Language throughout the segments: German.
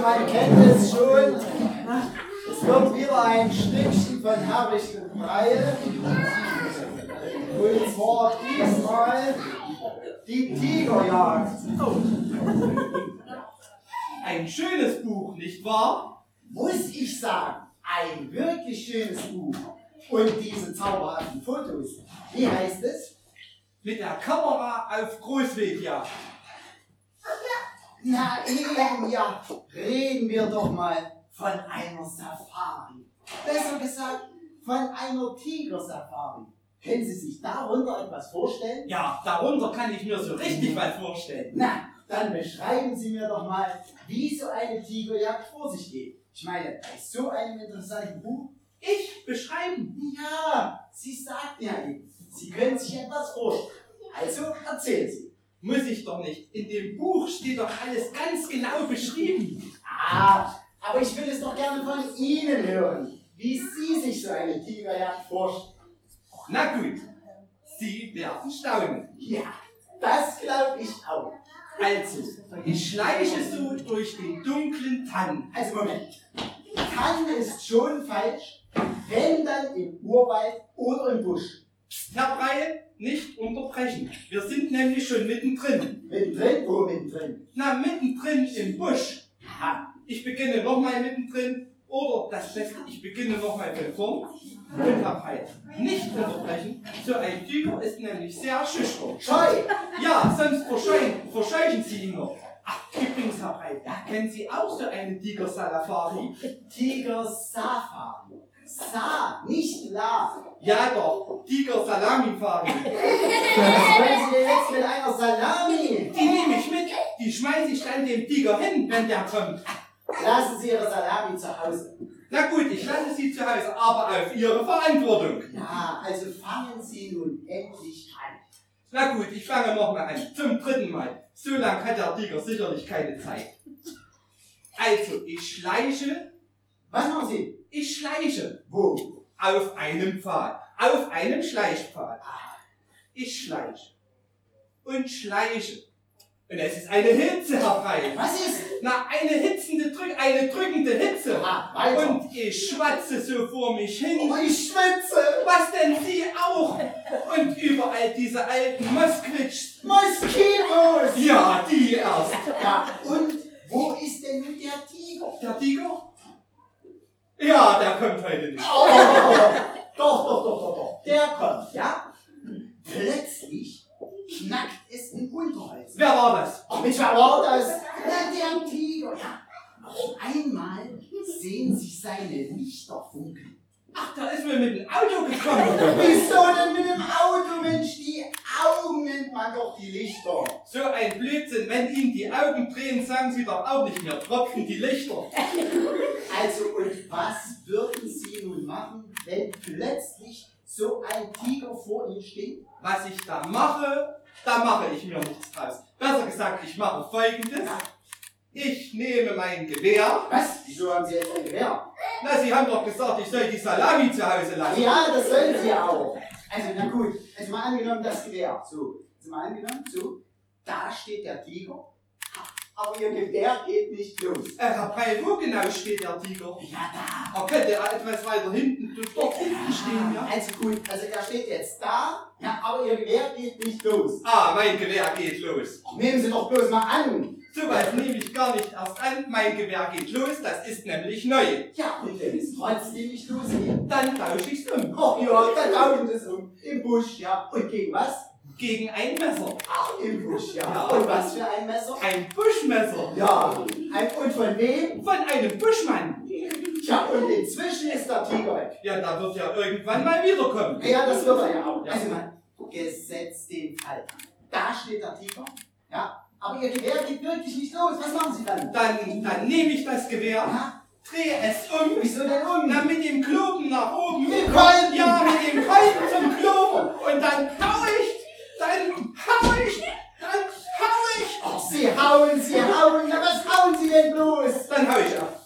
man kennt es schon. Es wird wieder ein Stückchen von Herricht und Breie. Und zwar diesmal die Tigerjagd. Ein schönes Buch, nicht wahr? Muss ich sagen, ein wirklich schönes Buch. Und diese zauberhaften Fotos. Wie heißt es? Mit der Kamera auf Großwildjagd. Na eben, ja. Reden wir doch mal von einer Safari. Besser gesagt, von einer Tigersafari. Können Sie sich darunter etwas vorstellen? Ja, darunter kann ich mir so richtig was vorstellen. Na, dann beschreiben Sie mir doch mal, wie so eine Tigerjagd vor sich geht. Ich meine, bei so einem interessanten Buch. Ich beschreiben? Ja, Sie sagten ja eben, Sie können sich etwas vorstellen. Also erzählen Sie. Muss ich doch nicht. In dem Buch steht doch alles ganz genau beschrieben. Ah, aber ich will es doch gerne von Ihnen hören, wie Sie sich so eine Tigerjagd vorstellen. Na gut, Sie werden staunen. Ja, das glaube ich auch. Also, ich schleiche so durch den dunklen Tannen. Also Moment, Tannen ist schon falsch, wenn dann im Urwald oder im Busch. Herr Breie, nicht unterbrechen. Wir sind nämlich schon mittendrin. Mittendrin? Wo mittendrin? Na, mittendrin im Busch. Aha. Ich beginne nochmal mittendrin. Oder das Beste, ich beginne nochmal von vorn. Und Herr Breie, nicht unterbrechen. So ein Tiger ist nämlich sehr schüchtern. Scheu! Ja, sonst verscheuchen Sie ihn noch. Ach, übrigens, Herr Breie, kennen Sie auch so eine Tiger-Safari? Tiger-Safari. Sa, nicht La. Ja doch, Tiger-Salami-Fari. Was wollen Sie denn jetzt mit einer Salami? Die nehme ich mit, die schmeiße ich dann dem Tiger hin, wenn der kommt. Lassen Sie Ihre Salami zu Hause. Na gut, ich lasse sie zu Hause, aber auf Ihre Verantwortung. Ja, also fangen Sie nun endlich an. Na gut, ich fange nochmal an, zum dritten Mal. So lang hat der Tiger sicherlich keine Zeit. Also, ich schleiche. Was machen Sie? Ich schleiche. Wo? Auf einem Pfad. Auf einem Schleichpfad. Ich schleiche. Und schleiche. Und es ist eine Hitze, Herr Breie. Was ist? Na, eine drückende Hitze. Weiter. Und ich schwatze so vor mich hin. Oh, ich schwitze. Was denn Sie auch? Und überall diese alten Mosquitsch. Moskitos. Ja, die erst. Ja, und wo ist denn nun der Tiger? Der Tiger? Ja, der kommt heute nicht. Oh, doch. Der kommt, ja? Plötzlich knackt es im Unterholz. Wer war das? Oh, Mensch, wer war das? Na, der Tiger, ja. Auf einmal sehen sich seine Lichter funkeln. Ach, da ist mir mit dem Auto gekommen. Wieso denn mit dem Auto, Mensch? Die Augen nennt man doch die Lichter. So ein Blödsinn. Wenn Ihnen die Augen drehen, sagen Sie doch auch nicht mehr. Tropfen die Lichter. Also, und was würden Sie nun machen, wenn plötzlich so ein Tiger vor Ihnen steht? Was ich da mache ich mir nichts draus. Besser gesagt, ich mache Folgendes. Ich nehme mein Gewehr. Was? Wieso haben Sie jetzt ein Gewehr? Na, Sie haben doch gesagt, ich soll die Salami zu Hause lassen. Ja, das sollen Sie auch. Also, na gut. Also mal angenommen das Gewehr. So. Also mal angenommen, so. Da steht der Tiger. Aber Ihr Gewehr geht nicht los. Herr Breil, wo genau steht der Tiger? Ja, da. Er könnte etwas weiter hinten, dort hinten stehen, ja? Also gut, also er steht jetzt da, ja, aber Ihr Gewehr geht nicht los. Ah, mein Gewehr geht los. Nehmen Sie doch bloß mal an. Sowas nehme ich gar nicht erst an. Mein Gewehr geht los, das ist nämlich neu. Ja, und wenn es trotzdem nicht losgeht? Dann tausche ich's um. Oh ja, dann tauschen Sie es um. Im Busch, ja. Und gegen was? Gegen ein Messer. Ach, im Busch, ja. Ja. Und was für ein Messer? Ein Buschmesser. Ja. Und von wem? Von einem Buschmann. Tja, und inzwischen ist der Tiger weg. Ja, da wird ja irgendwann mal wiederkommen. Ja, das wird er ja auch. Ja. Also man, gesetzt den Fall. Da steht der Tiger, ja. Aber Ihr Gewehr geht wirklich nicht los. Was machen Sie dann? Dann nehme ich das Gewehr, Ja? drehe es um. Wieso denn um? Na, mit dem Kloben nach oben. Mit dem Kolben? Ja, mit dem Kolben zum Kloben. Und dann hau ich. Ach, Sie hauen. Na, was hauen Sie denn bloß? Dann hau ich ab.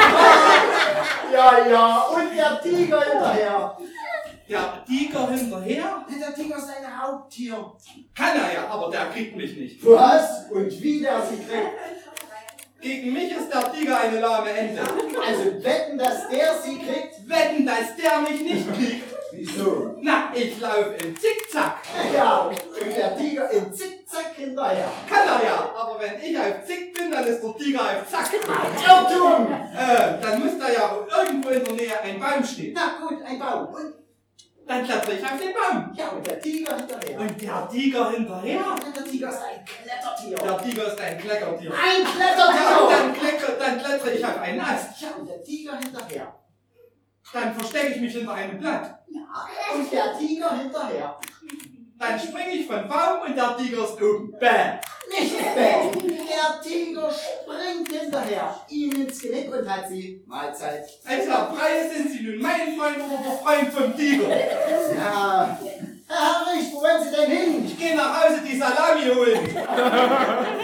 Ja. Und der Tiger hinterher. Der Tiger hinterher? Der Tiger ist ein Raubtier. Kann er ja, aber der kriegt mich nicht. Was? Und wie der sie kriegt? Gegen mich ist der Tiger eine lahme Ente. Also wetten, dass der sie kriegt? Wetten, dass der mich nicht kriegt. Wieso? Na, ich laufe im Zickzack. Ja, und der Tiger im Zickzack hinterher. Kann er ja, aber wenn ich auf Zick bin, dann ist der Tiger auf Zack. Irrtum! Dann muss da ja irgendwo in der Nähe ein Baum stehen. Na gut, ein Baum. Und, Dann klettere ich auf den Baum. ja, und der Tiger hinterher. Und der Tiger hinterher? Ja, der Tiger ist ein Klettertier. Der Tiger ist ein Kleckertier. Ein Ja, und Klettertier! dann klettere ich auf einen Ast. Ja, und der Tiger hinterher. Dann verstecke ich mich hinter einem Blatt. Ja, und der Tiger hinterher. Dann springe ich vom Baum und der Tiger ist oben. Bäh. Nicht bäh. Der Tiger springt hinterher, ihm ins Genick und hat sie Mahlzeit. Als Herr Preis sind Sie nun mein Freund oder der Freund vom Tiger? Ja, Herr Rich, wo wollen Sie denn hin? Ich gehe nach Hause die Salami holen.